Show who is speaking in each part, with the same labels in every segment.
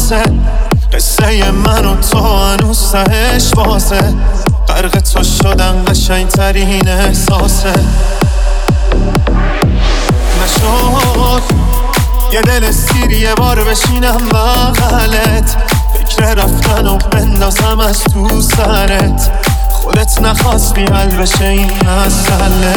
Speaker 1: شانسه، قصه من و تو هنوز تهش بازه، غرق تو شدن قشنگ ترین احساسه. نشد یه دل سیری یه بار بشینم بغلت، فکر رفتن و بندازم از تو سرت، خودت نخواستی حل بشه این مسئله.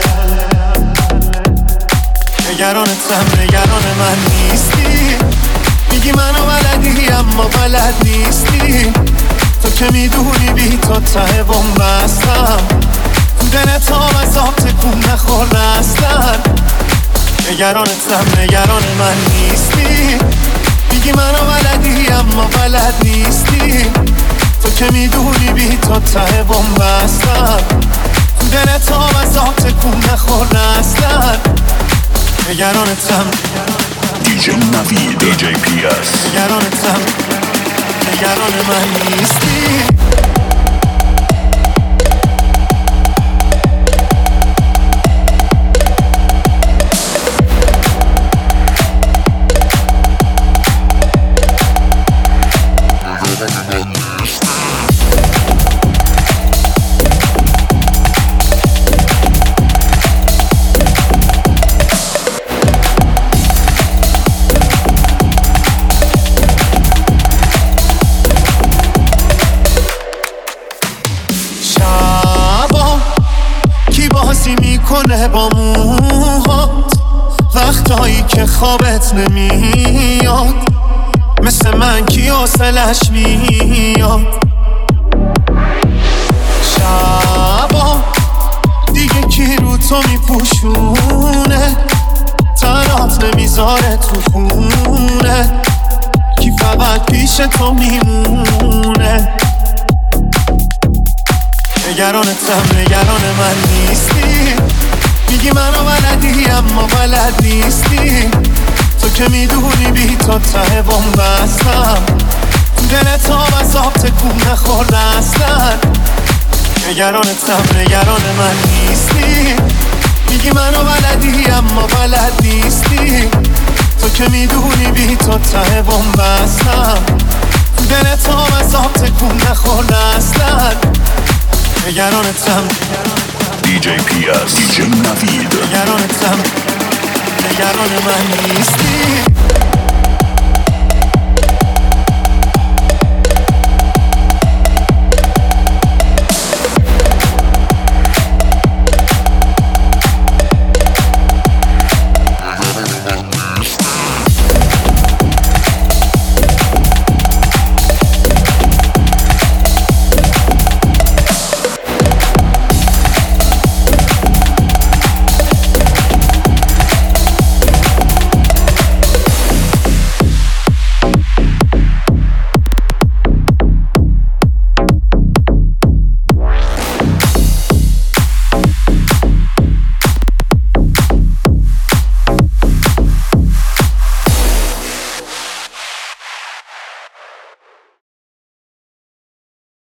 Speaker 1: نگرانتم، نگران من نیستی، میگی منو بلدی اما بلد نیستی، تو که میدونی بی تو ته بستم، تو دلت هم از آب تکون نخورده اصلا. نگرانتم، نگران من نیستی، میگی منو بلدی اما بلد نیستی، تو که میدونی بی تو ته بستم، تو دلت هم از آب تکون نخورده اصلا. نگرانتم
Speaker 2: دیجی نوید، دیجی پیاس.
Speaker 1: نگرانتم، نگران من نیستی. میکنه با موهات وقتایی که خوابت نمیاد، مثل من کی حوصلش میاد. شبا دیگه کی رو تو میپوشونه، تنات نمیذاره تو خونه، کی فقط پیش تو میمونه. نگرانتم، نگران من نیستی، میگی منو بلدی اما بلد نیستی، تو که میدونی بی تو ته بستم، تو دلت هم از آب تکون نخورده اصلا. نگرانتم، نگران من نیستی، میگی منو بلدی اما بلد نیستی، تو که میدونی بی تو ته بستم، تو دلت هم از آب تکون نخورده اصلا. نگرانتم
Speaker 2: دیجی پیاس، دیجی نوید.
Speaker 1: نگرانتم، نگران من نیستی.